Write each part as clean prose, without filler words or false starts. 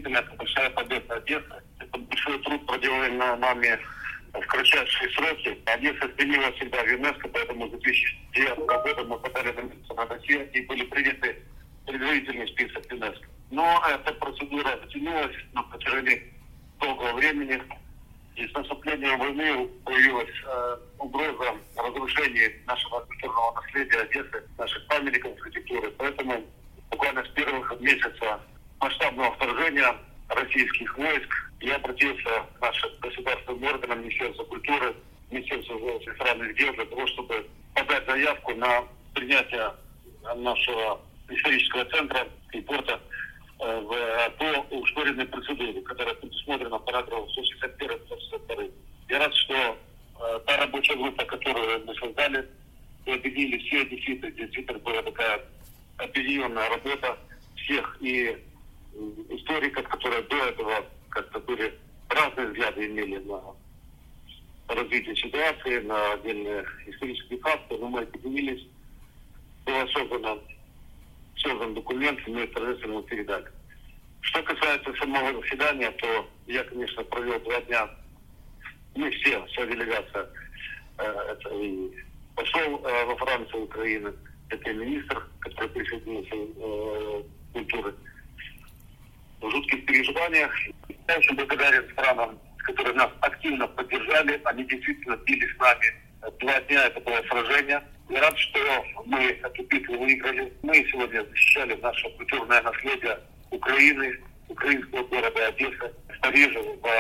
действительно это большая победа Одессы. Это большой труд, проделанный нами в кратчайшие сроки. Одесса стремилась всегда в ЮНЕСКО, поэтому с 2009 года мы подали на досье и были приняты предварительный список ЮНЕСКО. Но эта процедура затянулась на протяжении долгого времени. И с наступлением войны появилась угроза разрушения нашего культурного наследия Одессы, наших памятников архитектуры. Поэтому буквально с первых месяца масштабного вторжения российских войск я обратился к нашим государственным органам, Министерству культуры, Министерству иностранных дел для того, чтобы подать заявку на принятие нашего исторического центра и порта по ускоренной процедуре, которая предусмотрена параграфом 161-162. Я рад, что та рабочая группа, которую мы создали, объединили все дефициты. Действительно была такая объединенная работа всех и историков, которые до этого как-то были разные взгляды имели на развитие ситуации, на отдельные исторические факты, но мы объединились, было создан документ, и мы торжественно его передали. Что касается самого заседания, то я, конечно, провел 2 дня. Мы все, вся делегация, это и посол во Франции, Украины, это и министр, который присоединился к культуре. В жутких переживаниях. Я очень благодарен странам, которые нас активно поддержали. Они действительно били с нами 2 дня. Это было сражение. Я рад, что мы эту битву выиграли. Мы сегодня защищали наше культурное наследие Украины, украинского города Одессы, в Париже,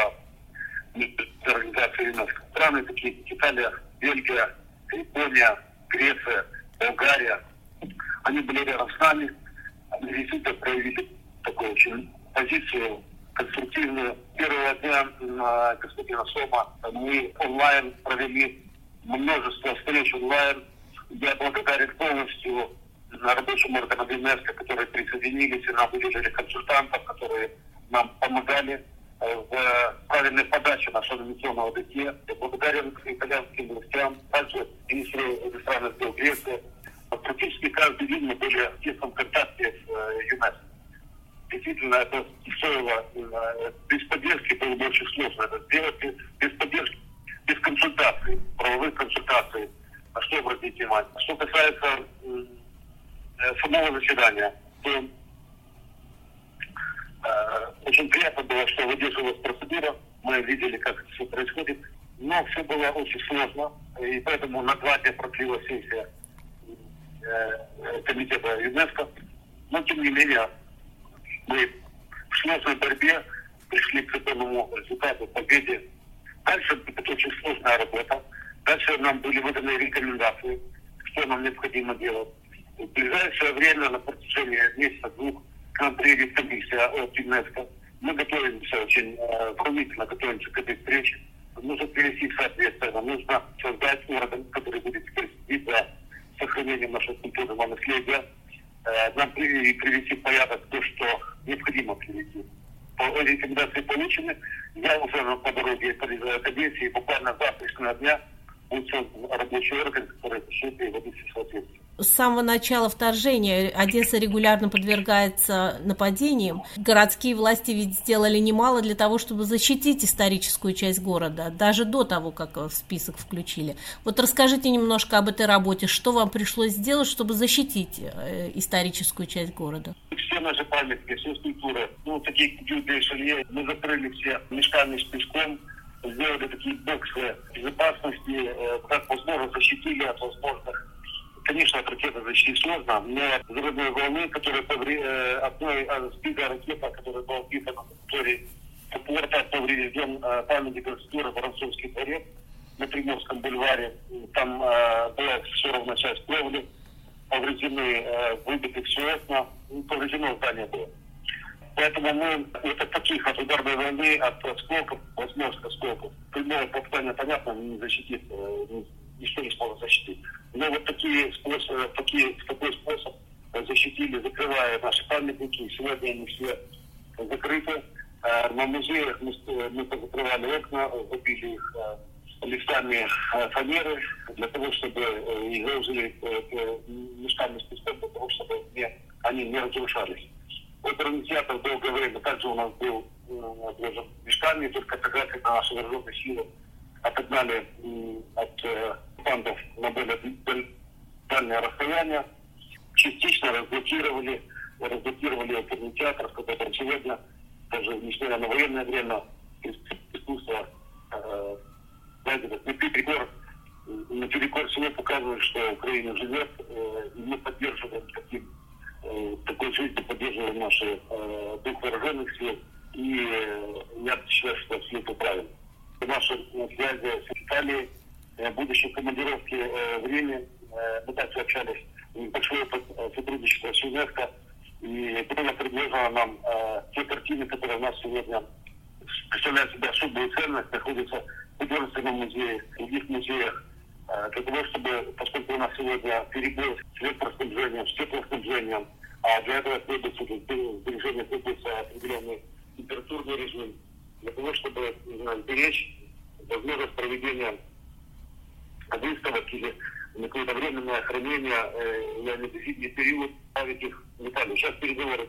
в организации ЮНЕСКО. Страны такие, как Италия, Бельгия, Япония, Греция, Болгария, они были рядом с нами. Они действительно проявили такую очень позицию конструктивную. Первого дня господина Сома мы онлайн провели множество встреч онлайн. Я благодарен полностью рабочим органам ЮНЕСКО, которые присоединились и нам выделили консультантов, которые нам помогали в правильной подаче нашего инвестиционного досье. Я благодарен итальянским властям, также министру иностранных дел Греции. Практически каждый день мы были в тесном контакте с ЮНЕСКО. Действительно, это стоило, без поддержки было бы очень сложно это сделать, без поддержки, без консультаций, правовых консультаций, на что обратить внимание. Что касается самого заседания, то очень приятно было, что выдерживалась процедура, мы видели, как это все происходит, но все было очень сложно, и поэтому на 2 дня продлилась сессия комитета ЮНЕСКО, но тем не менее мы в сложной борьбе пришли к этому результату, победе. Дальше это очень сложная работа. Дальше нам были выданы рекомендации, что нам необходимо делать. В ближайшее время, на протяжении месяца-2, к нам приедет комиссия от ЮНЕСКО. Мы готовимся очень волнительно, готовимся к этой встрече. Нужно привести в соответствие, нужно создать орган, который будет следить за сохранением нашего культурного наследия. Нам привести в порядок то, что необходимо привести. Рекомендации получены. Я уже по дороге к Одессе, и буквально с завтрашнего дня будет создан рабочий орган, который решит приводить в соответствие. С самого начала вторжения Одесса регулярно подвергается нападениям. Городские власти ведь сделали немало для того, чтобы защитить историческую часть города, даже до того, как в список включили. Вот расскажите немножко об этой работе. Что вам пришлось сделать, чтобы защитить историческую часть города? Все наши памятники, все скульптуры, такие как Юлия Шелье, мы закрыли все мешками с песком, сделали такие боксы безопасности, как возможно защитили от возможных. Конечно, от ракеты защитить сложно, но взрывной волны, которая одной сбита ракета, которая была сбита на территории порта, поврежден памятник архитектуры Воронцовский дворец на Приморском бульваре. Там была сорвана часть кровли, повреждены выбиты все окна, повреждено здание было. Поэтому мы вот от таких, от ударной волны, от осколков, возможных осколков, прямое попадание, понятно, не защитит, ничто не сможет защитить. Но вот такой способ защитили, закрывая наши памятники. Сегодня они все закрыты. На музеях мы позакрывали окна, забили их листами фанеры, для того, чтобы их заложили мешками с песком, для того, чтобы они не разрушались. Оперный театр долгое время также у нас был тоже мечтами, только тогда, когда наши вооруженные силы отогнали от оккупантов на более дальнее расстояние, частично разблокировали оперный театр, в котором сегодня, даже несмотря на военное время, искусство, знаете, наперекор всего показывает, что Украина живет, и мы поддерживаем такой жизни, поддерживаем наши дух вооруженных сил, и я считаю, что все это правильно. Наши связи с Италией, будущей командировки в Риме, мы также общались, большое опыт сотрудничества с ЮНЕСКО, и было предложено нам те картины, которые у нас сегодня представляют себя особую ценность, находятся в художественном музее, в других музеях, для того, чтобы, поскольку у нас сегодня перебой с электроснабжением, с теплоснабжением, а для этого требуется сбережение, требуется определенный температурный режим, для того, чтобы беречь возможность проведения выставок или на какое-то временное хранение на недофильный период, ставить их в Италию. Сейчас переговоры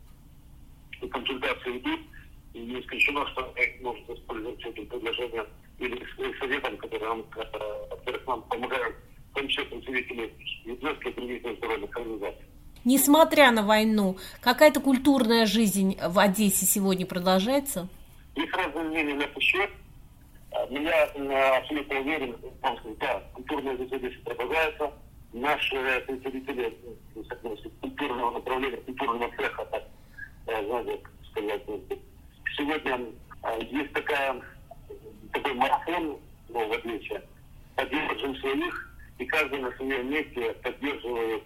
и консультации идут, и не исключено, что может использовать этим предложением или с советом, которые нам помогают, в том числе представители ЮНЕСКО и других международных организаций. Несмотря на войну, какая-то культурная жизнь в Одессе сегодня продолжается? Есть разные мнения на этот счет. Но я абсолютно уверен, что да, культурная жизнь Одессы продолжается. Наши представители культурного направления, культурного цеха, так сказать, сегодня есть такой марафон в Одессе. Поддерживаем своих, и каждый на своем месте поддерживает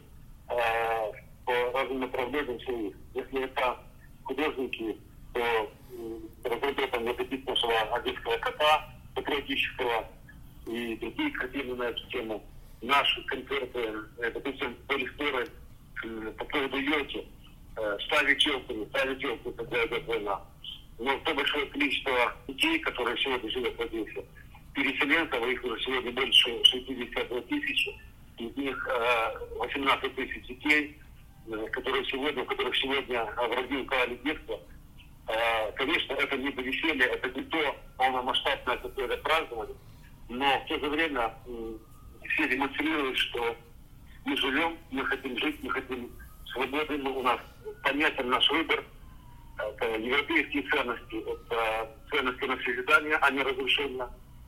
по разным направлениям своих. Если это художники, то разработан логотип нашего одесского кота, патриотического, и другие картины на эту тему. Наши концерты, допустим, полисторы по поводу елки, ставить елку, когда идет война. Но то большое количество детей, которые сегодня живут в Одессе, переселенцев, их уже сегодня больше 62 тысячи, из них 18 тысяч детей, у которых сегодня враги украли детство. Конечно, это не до веселья, это не то полномасштабное такое празднование, но в то же время все демонстрируют, что мы живем, мы хотим жить, мы хотим свободы, у нас понятен наш выбор, это европейские ценности, это ценности на созидание, а не разрушение.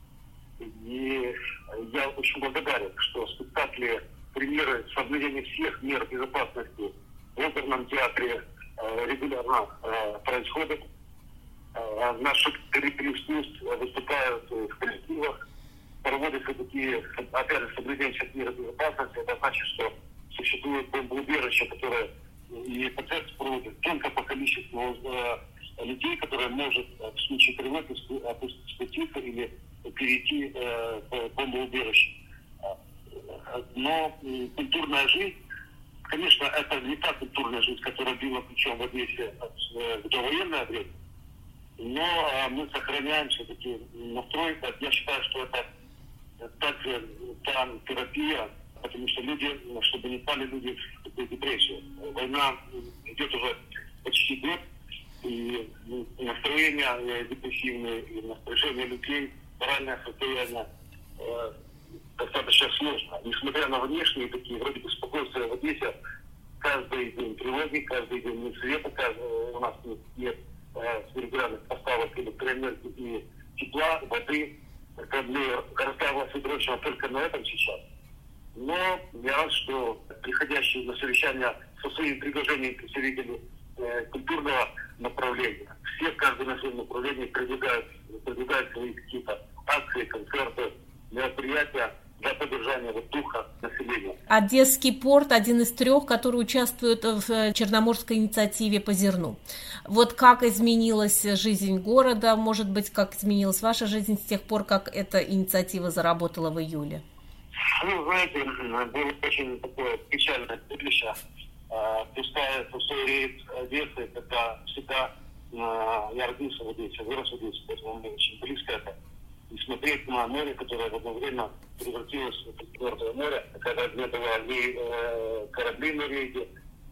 И я очень благодарен, что спектакли, примеры соблюдения всех мер безопасности в оперном театре регулярно происходят. Наши коллективы искусств выступают в коллективах, проводятся такие, опять же, соблюдение всех мер безопасности. Это значит, что существует бомбоубежище, которое и процесс проводит только по количеству людей, которые может в случае тревоги спуститься или перейти в бомбоубежище. Но культурная жизнь, конечно, это не та культурная жизнь, которая била ключом в Одессе в довоенное время, но мы сохраняем все-таки настрой. Я считаю, что это также та терапия, потому что люди, чтобы не пали люди в такую депрессию. Война идет уже почти год, и настроение депрессивное, и напряжение людей, моральное состояние достаточно сложно. Несмотря на внешние такие вроде бы спокойствия в Одессе, каждый день тревоги, каждый день нет света, у нас нет регулярных поставок электроэнергии и тепла, воды. Города власти дрочена только на этом сейчас. Но я рад, что приходящие на совещание со своими предложениями представители культурного направления, все в каждом на своем направлении продвигают свои какие-то акции, концерты, мероприятия для поддержания духа населения. Одесский порт один из 3, который участвует в Черноморской инициативе по зерну. Вот как изменилась жизнь города, может быть, как изменилась ваша жизнь с тех пор, как эта инициатива заработала в июле? Ну, знаете, было очень такое печальное зрелище. Пустой рейс Одессы, когда всегда я родился в Одессе, вырос в Одессе, поэтому мне очень близко это. И смотреть на море, которое в одно время превратилось в Мертвое море, когда не было ни кораблей на рейде,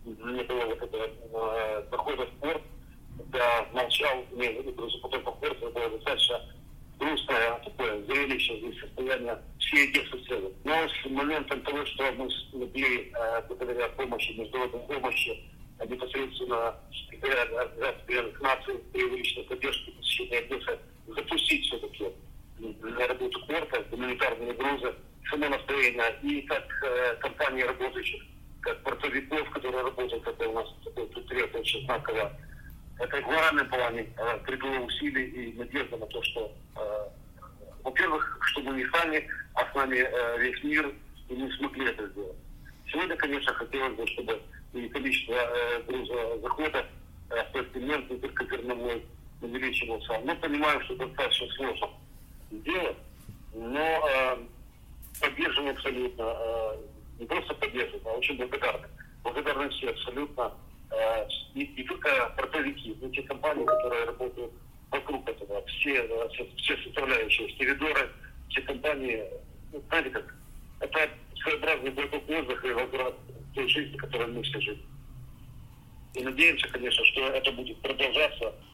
не было вот этого захода в порт, я молчал, мне потом по порту было достаточно грустное такое зрелище здесь состояние всей Одессы в целом. Но с моментом того, что мы смогли, благодаря помощи, международной помощи, непосредственно секретаря Организации Объединенных Наций при личной поддержке посещения Одессы, запустить все-таки на работу порта, гуманитарные грузы, само настроение, и как компании работающих, как портовиков, которые работают, это у нас предприятие очень знаково. Это в глобальном плане придало усилий и надежда на то, что, во-первых, что мы не сами, а с нами весь мир, и мы смогли это сделать. Сегодня, конечно, хотелось бы, чтобы и количество грузозахода ассортимент не только зерновой увеличивался. Мы понимаем, что это достаточно сложно сделать, но поддерживаем абсолютно, не просто поддерживаем, а очень благодарны. Благодарны все абсолютно. Не только портовики, но и те компании, которые работают вокруг этого, все составляющие, стеридоры, все компании, знаете как, это своеобразный глоток воздуха и возврат той жизни, которой мы все живем. И надеемся, конечно, что это будет продолжаться